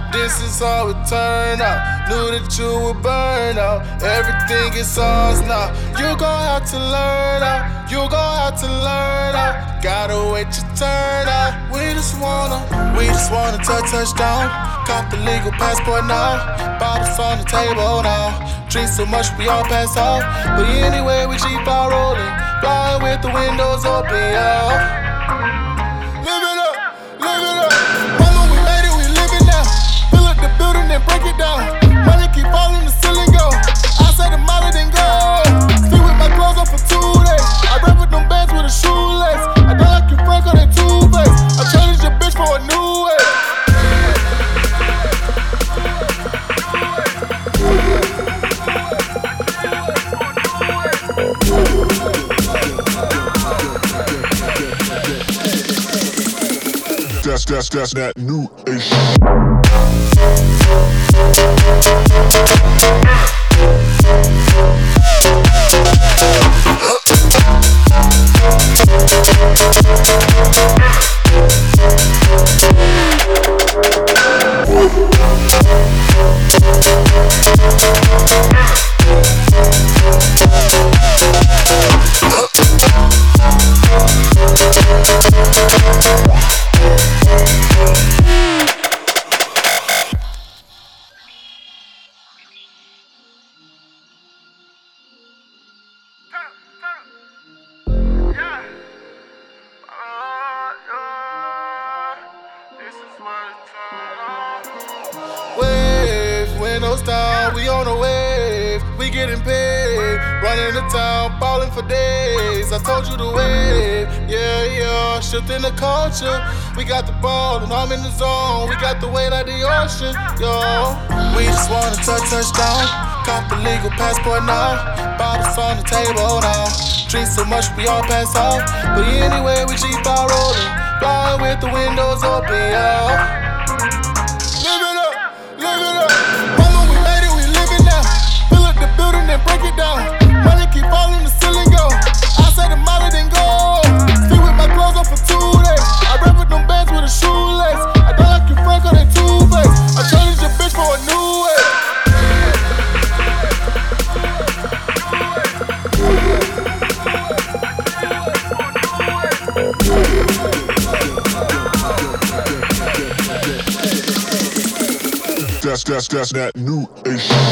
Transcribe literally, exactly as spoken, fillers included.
This is how it turned out. Knew that you would burn out. Everything is ours now. You gon' have to learn out. You gon' have to learn out. Gotta wait your turn out. We just wanna, we just wanna touch touchdown. Cop the legal passport now. Bottles on the table now. Drink so much we all pass out. But anyway, we keep on rolling. Flying with the windows open, yeah. Live it up, live it up. Mama, we made it, we live it now. Fill up the building and break it down. Money keep falling, the ceiling go. I said the molly then go. Sleep with my clothes on for two days. I rap with them bands with a shoelace. I don't like you Frank on that two-face. I challenge your bitch for a new way. That's, that's, that's that new age. Wave, windows down, we on a wave. We getting paid, running the town, ballin' for days. I told you to wave, yeah, yeah. Shifting the culture, we got the ball and I'm in the zone. We got the weight of the ocean, yo. We just wanna touch touchdown, cop the legal passport now. Bottles on the table now. Drink so much we all pass out. But anyway, we keep on rolling. Flying with the windows open, yeah. Live it up, live it up. Mama, we made it, we live it now. Fill up the building and break it down. Money keep falling, the ceiling go. I said the molly then go. Sleep with my clothes on for two days. I rap with them bands with a shoelace. I don't like you Frank on that two-face. I challenge your bitch for a new way. That's, that's, that's that new age.